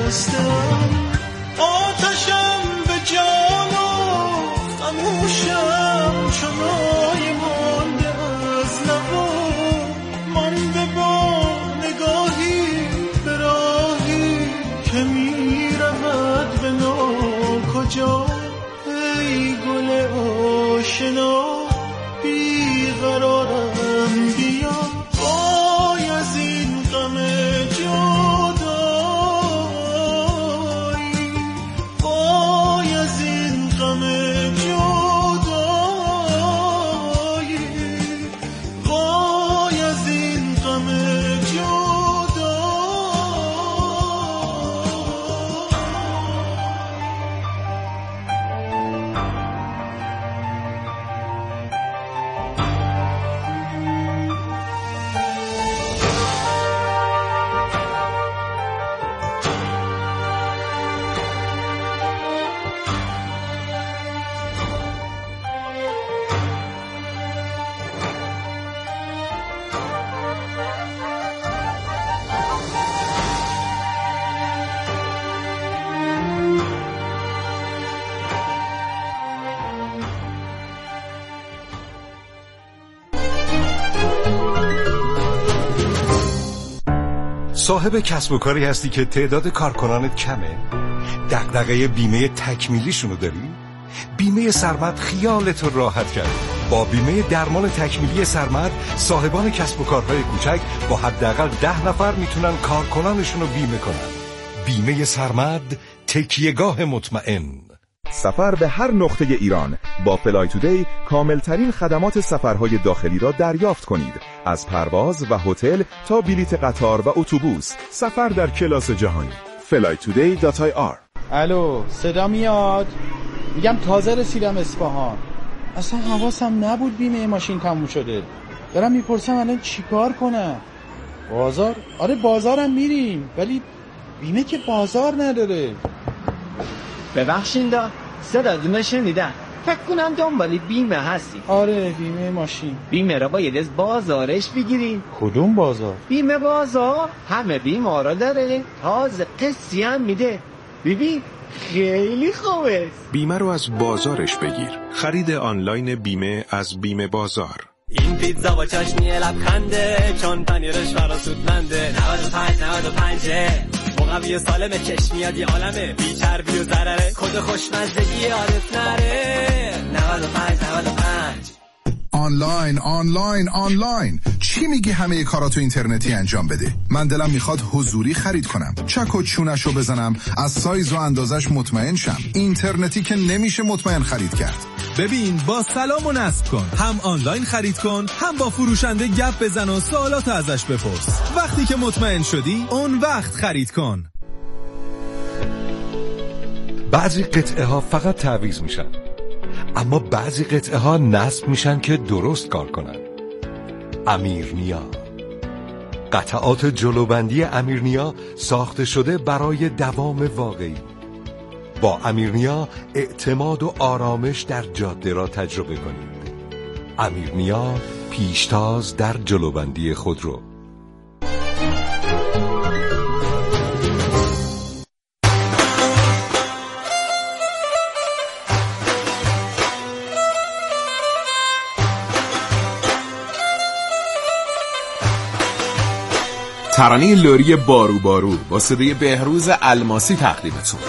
هستم، آتشم به جان و خموشم چنای مانده از لبا، مانده با نگاهی به راهی که می رود به ناکجا. ای گل آشنا بیقرارم بیا، وای از این غم جدایی، وای از این غم جدایی، وای از این غم جدایی. صاحب کسب و کاری هستی که تعداد کارکنانت کمه؟ دغدغه بیمه تکمیلیشونو داری؟ بیمه سرمد خیالت رو راحت کرد. با بیمه درمان تکمیلی سرمد صاحبان کسب و کارهای کوچک با حداقل 10 نفر میتونن کارکنانشون رو بیمه کنن. بیمه سرمد، تکیهگاه مطمئن. سفر به هر نقطه ایران با فلای تودی کاملترین خدمات سفرهای داخلی را دریافت کنید. از پرواز و هتل تا بلیت قطار و اتوبوس، سفر در کلاس جهانی. flytoday.ir. الو، صدا میاد؟ میگم تازه رسیدم اصفهان. اصلا حواسم نبود بیمه ماشین تموم شده. دارم میپرسم الان چیکار کنم؟ بازار؟ آره بازارم میریم، ولی بیمه که بازار نداره. ببخشید صداتون شنیدم، فکر کنم دنبالی بیمه هستی. آره بیمه ماشین. بیمه را باید از بازارش بگیری. کدوم بازار؟ بیمه بازار همه بیمه را داره، تازه قسطی هم میده. ببین خیلی خوبه. بیمه رو از بازارش بگیر. خرید آنلاین بیمه از بیمه بازار. این پیتزا با چاشنی لبخنده، چون پنیرش فراسودمنده. 95 مقوی سالمه، چشم میاد یه عالمه، بی چربی و ضرره، کد خوشمزدگی یادت نره. 95 آنلاین چی میگی؟ همه کاراتو اینترنتی انجام بده. من دلم میخواد حضوری خرید کنم، چک و چونشو بزنم، از سایز و اندازش مطمئن شم. اینترنتی که نمیشه مطمئن خرید کرد. ببین با سلام و نصب کن، هم آنلاین خرید کن، هم با فروشنده گپ بزن و سوالات ازش بپرس. وقتی که مطمئن شدی اون وقت خرید کن. بعضی قطعه ها فقط تعویض میشن، اما بعضی قطعه ها نصب میشن که درست کار کنن. امیرنیا، قطعات جلوبندی امیرنیا ساخته شده برای دوام واقعی. با امیرنیا اعتماد و آرامش در جاده را تجربه کنید. امیرنیا، پیشتاز در جلوبندی خودرو. ترانه لری بارو بارو با صدای بهروز الماسی تقدیمتون.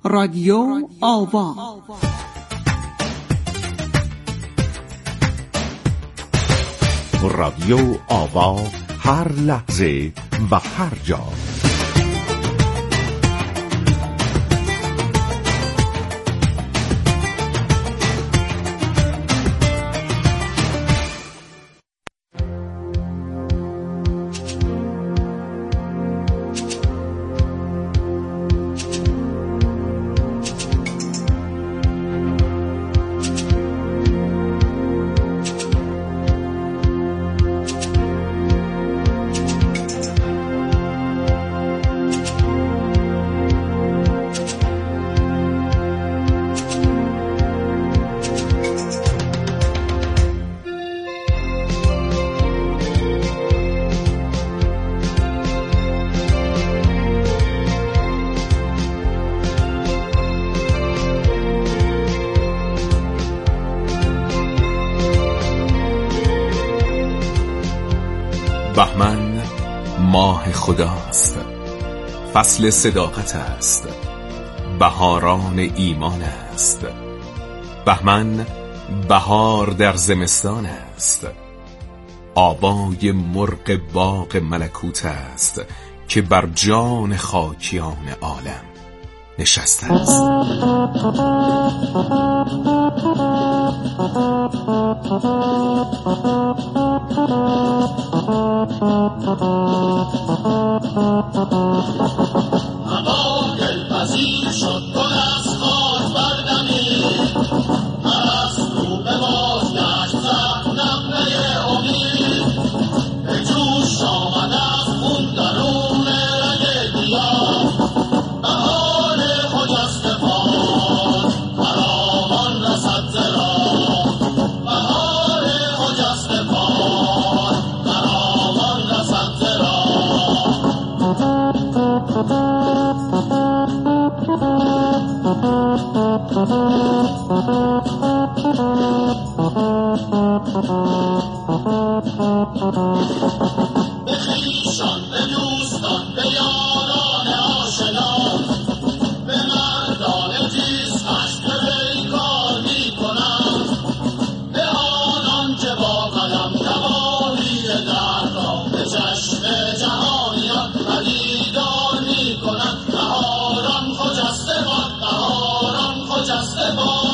رادیو آوا. رادیو آوا، هر لحظه و هر جا. بهمن ماه خداست، فصل صداقت است، بهاران ایمان است. بهمن بهار در زمستان است، آوای مرغ باغ ملکوت است که بر جان خاکیان عالم نشسته است. هوا دلپذیر شد، گل از خاک بردمید، پرستو به بازگشت زد نغمه امید، به جوش آمد از خون درون رگ گیاه، بهار خجسته باد فراوان رسد ز راه، بهار خجسته باد فراوان رسد ز راه. به خویشان، به دوستان، به یاران آشنا، به مردان تیز خشم پیکار می‌کنند، به آنان که با قلم نواحی درد را به چشم جهانیان پدیدار می‌کنند. بهاران خجسته باد، بهاران خجسته باد.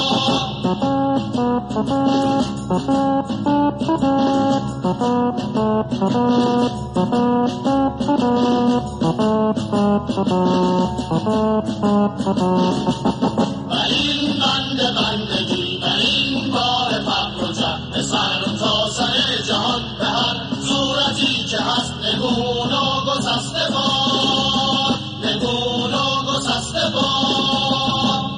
بر این بندگی، بر این بار فقر و جهل، سر تا سر جهان به هر صورتی که هست نگون و گسسته باد، نگون و گسسته باد.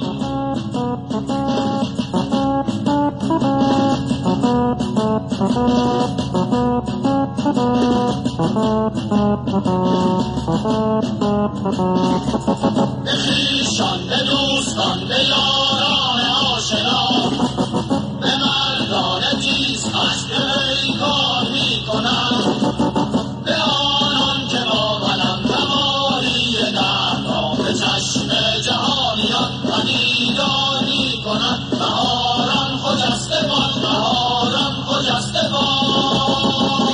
به خویشان، به دوستان، به یاران آشنا، به مردان تیز خشم پیکار می‌کنند، به آنان که با قلم نواحی درد را به چشم جهانیان پدیدار می‌کنند. بهاران خجسته باد، بهاران خجسته باد.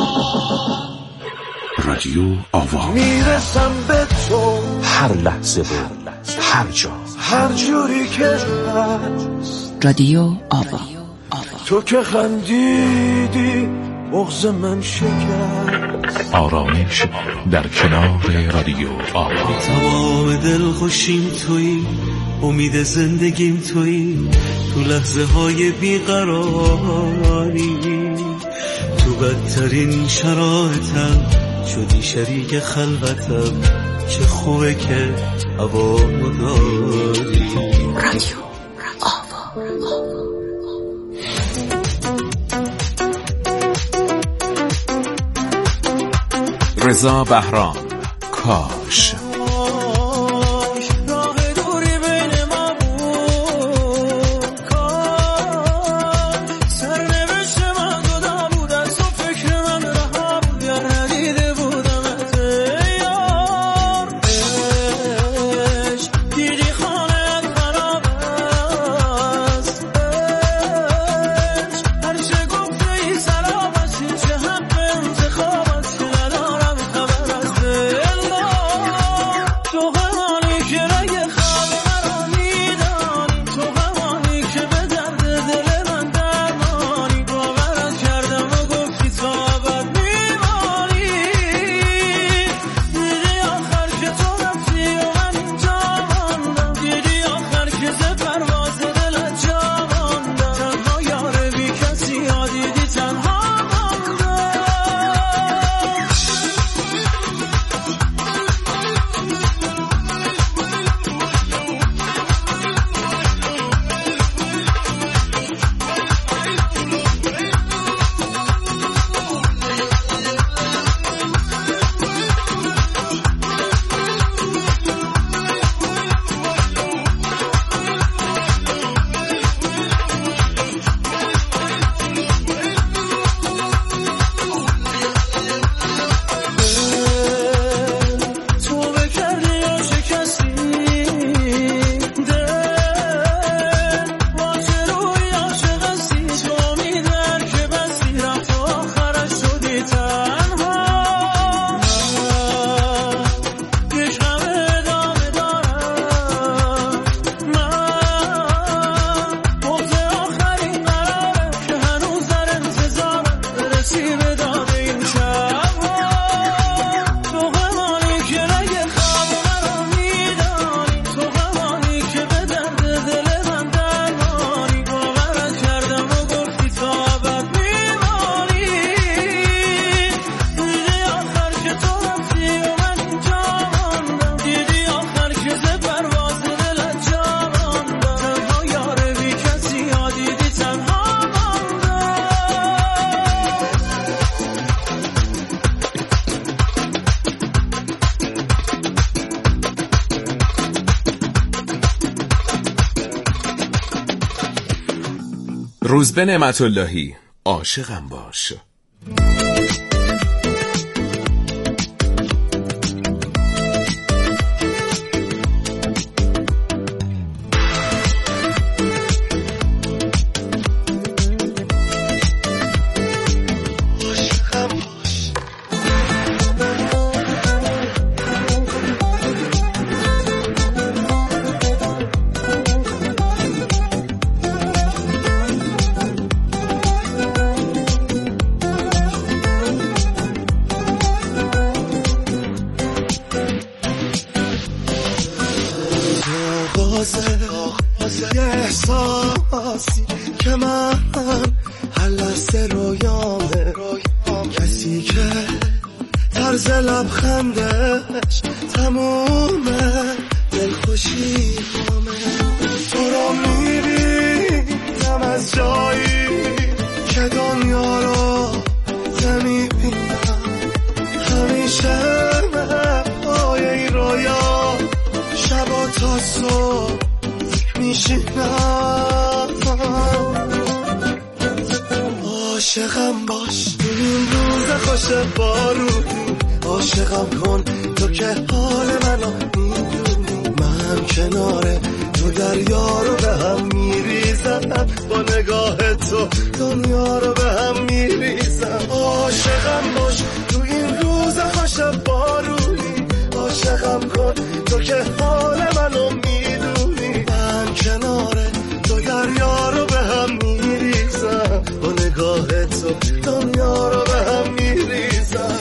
رادیو آوا، میرسم به تو هر لحظه و هر جا، هر جوری که هست. رادیو آوا. تو که خندیدی بغض من شکست. آرامش در کنار رادیو آوا. تمام دل خوشیم تویی، امید زندگیم تویی، تو لحظه های بیقراری، تو بدترین شرایطم شدی شریک خلوتم، چه خوبه که هوامو داری. رادیو آوا. رضا بهرام، کاش. خانه روزبه نعمت اللهی، عاشقم باش. یه احساسی که من هر لحظه رویامه، کسی که طرز لبخندش تمومه دلخوشی همه. تو رو میبینم از جایی که دنیا رو نمیبینم، همیشه پای این رویا شب و تا صبح میشینم. عاشقم باش تو این روز خوش بارونی، عاشقم کن تو که حال منو میدونی. من کنار تو دریا رو به هم میریزم، با نگاه تو دنیا رو به هم میریزم. عاشقم باش تو این روز خوش بارونی، عاشقم کن تو که حال منو میدونی. من کنار تو دریا رو به هم میریزم، با نگاه تو دنیا رو به هم میریزم.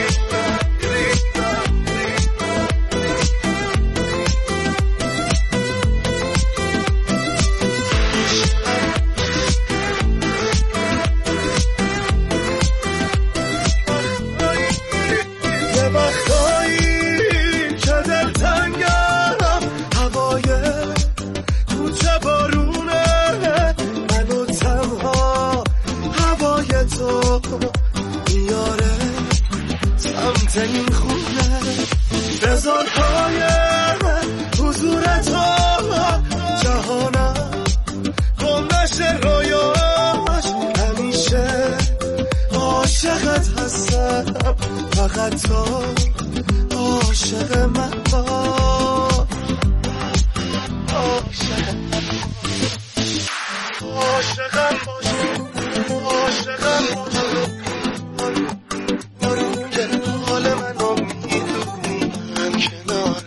یه وقتایی که دلتنگم، هوای کوچه بارونه منو تنها، هوای تو میاره سمت این خونه. بزرگای حضور تو جهانم گم نشه رویاش، همیشه عاشقت هستم، فقط تو عاشق من باش. عاشقم باش، عاشقم باش، که حال منو میدونی. من کناره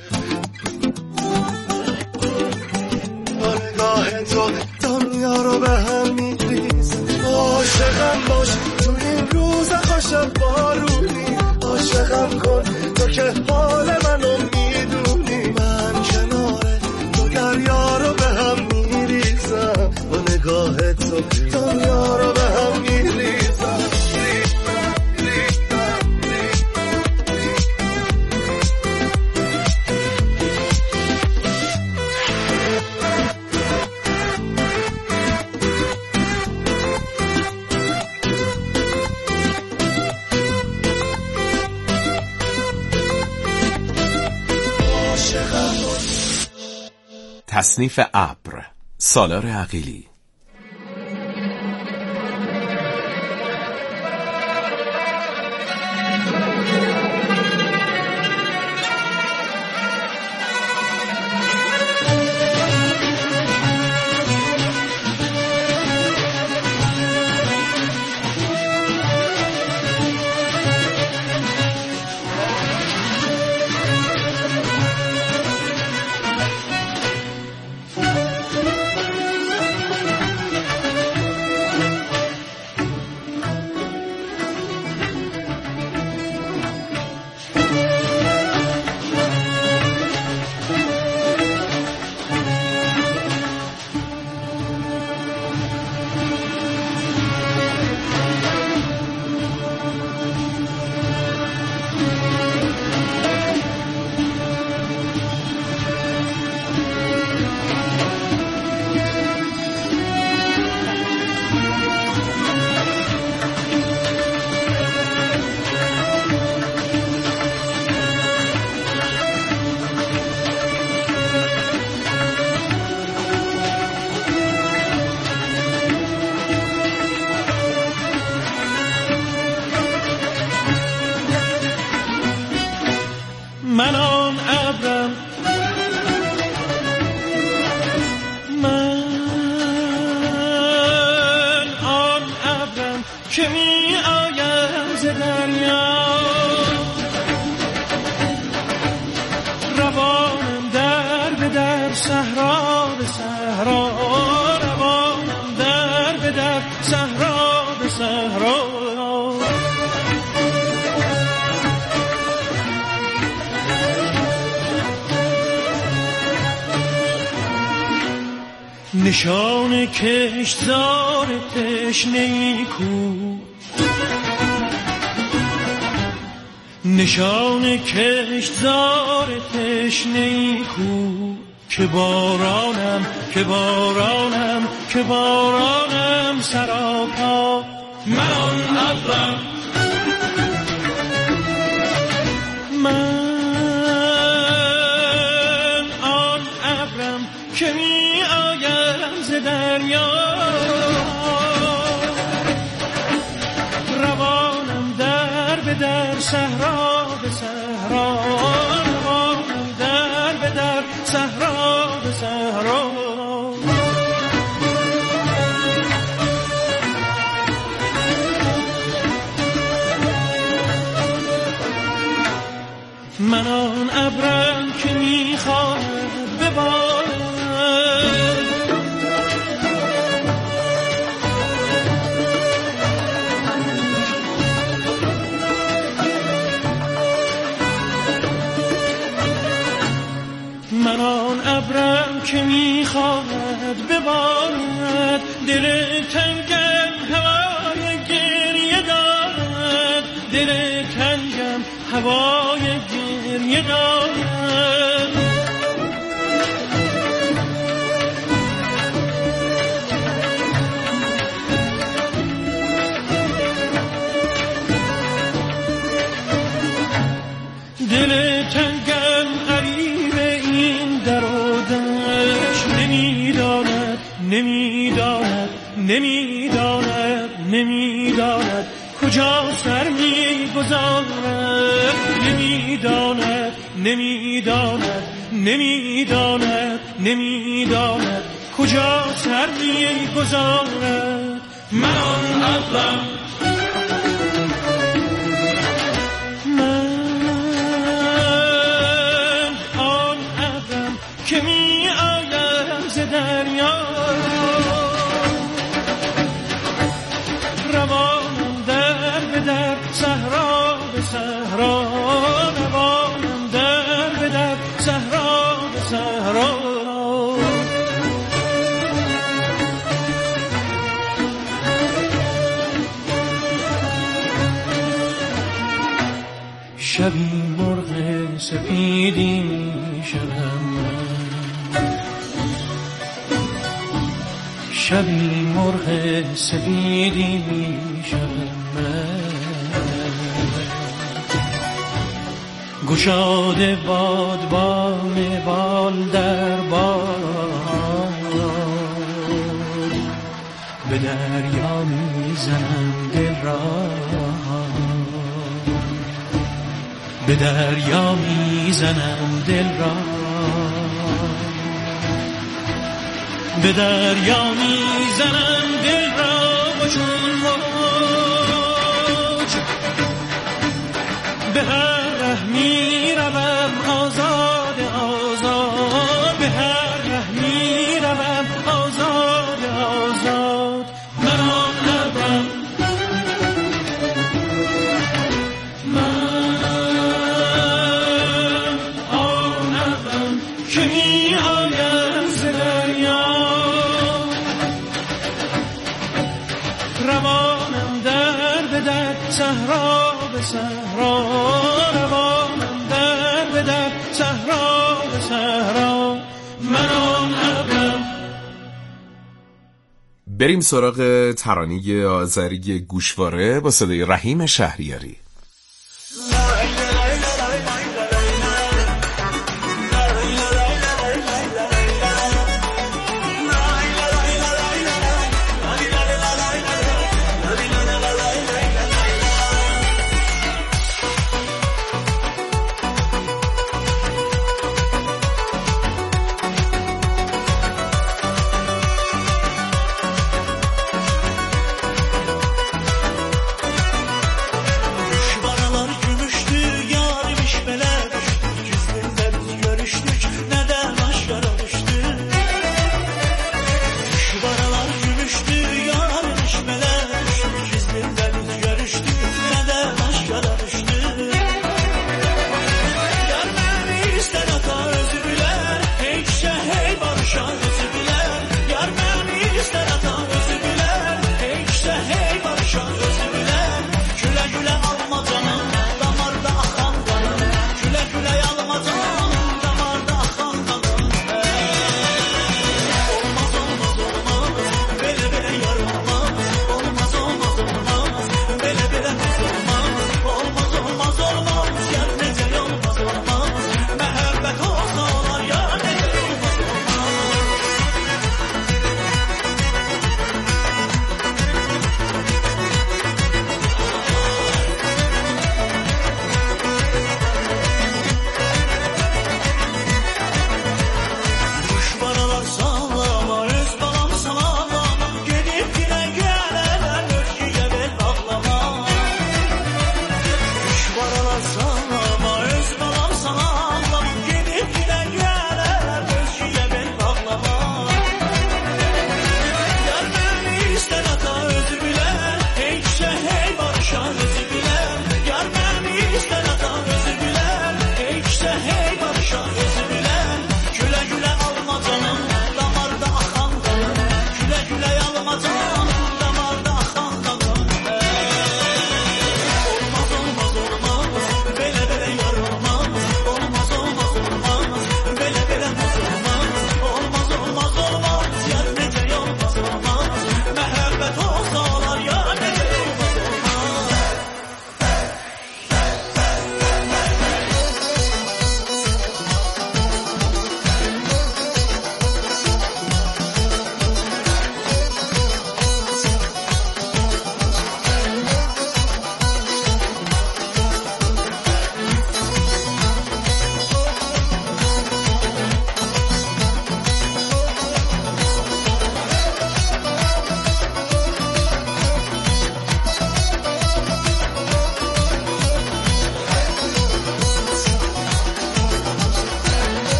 با نگاه تو دنیا رو به هم میریزم. عاشقم باش تو این روز خوش بارونی، عاشقم کن تو که حال منو میدونی. من کناره تو دریا رو به هم میریزم، با نگاه تو دنیا رو به هم میریزم. تصنیف ابر، سالار عقیلی. که می آیم ز دریا، روانم در به در صحرا به صحرا، روانم در به در صحرا به صحرا. نشان کشتزار تشنه‌ای کو، نشان کشتزار تشنه‌ای کو، که بارانم که بارانم که بارانم سراپا. من آن ابرم، من آن ابرم که می آیم ز دریا، روانم در به در صحرا به صحرا، روانم در به در صحرا به صحرا. من آن ابرم که میخواهد ببارد، من آن ابرم که میخواهد ببارد، دل تنگم هوای گریه دارد، دل تنگم هوای گریه دارد. دل تنگم غریب این در و دشت، نمیداند نمیداند نمیداند نمیداند کجا سر میگذارد، نمیداند نمیداند نمیداند نمیداند کجا سر میگذارد. من آن ابرم، که می آیم ز دریا، روانم در به در صحرا به صحرا، روانم در به در صحرا به صحرا. شبی مرغ سپیدی می شدم، شبی مرغ سپیدی می شدم، گشاده بادبان بال در باد، به دریا می زنم دل را، به دریا می زنم دل را، به دریا می زنم دل را و چون موج به هر ره می روم آزاد آزاد، به هر ره می روم آزاد آزاد. من آن ابرم، من آن ابرم که می آیم ز دریا، روانم در به در صحرا به صحرا، روانم در به در صحرا به صحرا. من آن ابرم. بریم سراغ ترانه آذری گوشواره با صدای رحیم شهریاری.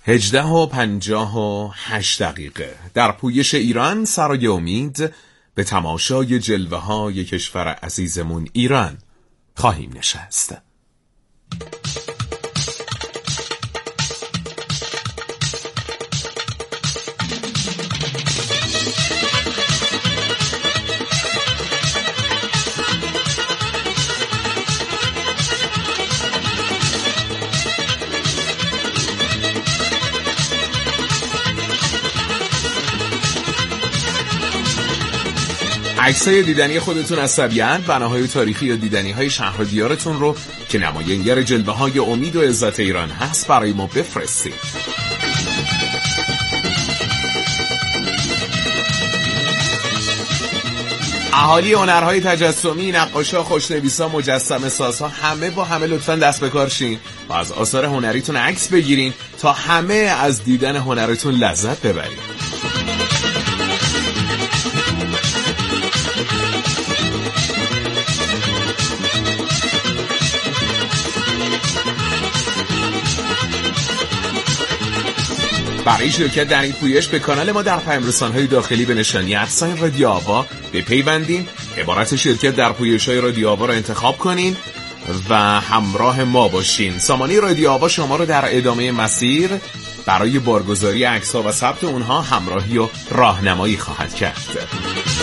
18:58 در پویش ایران سرای امید به تماشای جلوه های کشور عزیزمون ایران خواهیم نشست. عکسای دیدنی خودتون از طبیعت، بناهای تاریخی یا دیدنی‌های شهر و دیارتون رو که نمایانگر جلوه‌های امید و عزت ایران هست برای ما بفرستید. اهالی هنرهای تجسمی، نقاشا، خوشنویسا، مجسمه سازها، همه با همه لطفاً دست به کار شین و از آثار هنریتون عکس بگیرین تا همه از دیدن هنرتون لذت ببرید. برای شرکت در این پویش به کانال ما در پیام‌رسان‌های داخلی به نشانی @رادیو آوا بپیوندین، عبارت شرکت در پویش‌های رادیو آوا را انتخاب کنین و همراه ما باشین. سامانه رادیو آوا شما رو در ادامه مسیر برای بارگذاری عکس‌ها و ثبت اونها همراهی و راهنمایی خواهد کرد.